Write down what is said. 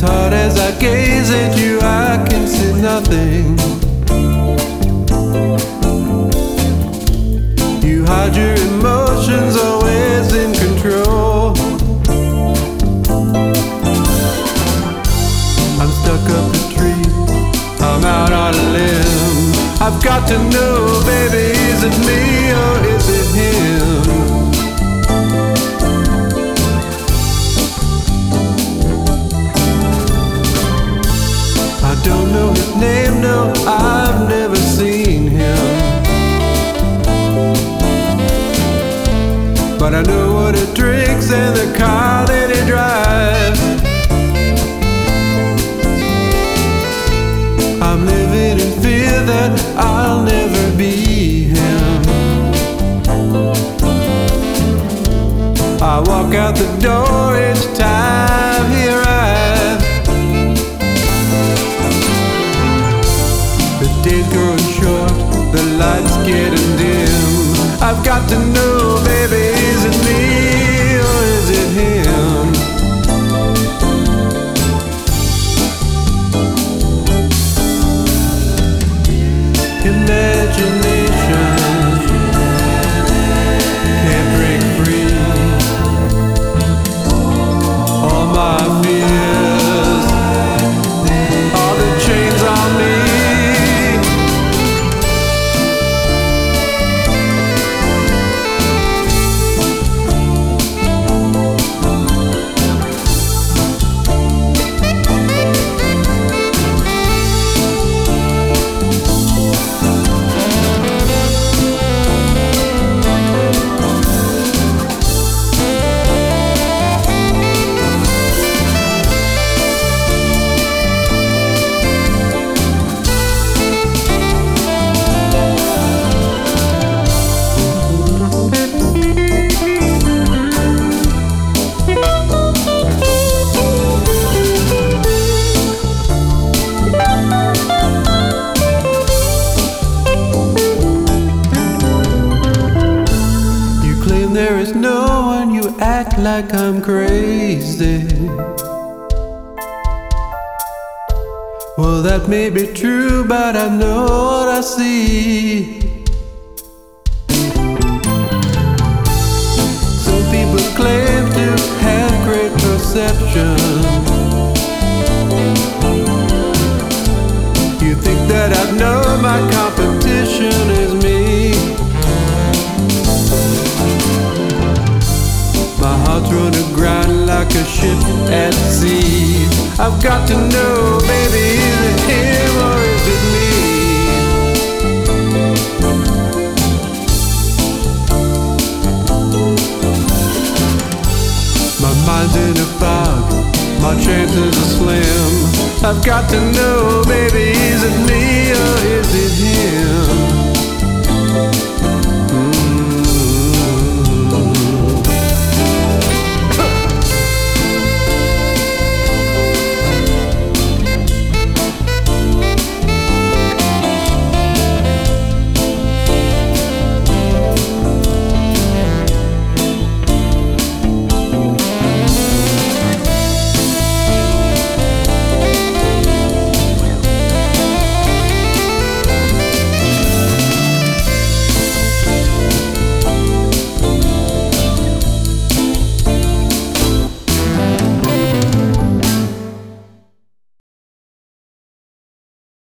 hard as I gaze at you, I can see nothing. You hide your emotions, always in control. I'm stuck up a tree, I'm out on a limb. I've got to know, baby, is it me or is it him? I don't know his name, no, I've never seen him. But I know what he drinks and the car that he drives. I'm living in fear that I'll never be him. I walk out the door each time he arrives. The day's growing short, the lights getting dim. I've got to know, baby, is it me or is it him? Imagination can't break free. All my fears, all the chains on me. There is no one, you act like I'm crazy. Well, that may be true, but I know what I see. Some people claim to have great perception. You think that I know my competition is me. My heart's running aground like a ship at sea. I've got to know, baby, is it him or is it me? My mind's in a fog, my chances are slim. I've got to know, baby, is it me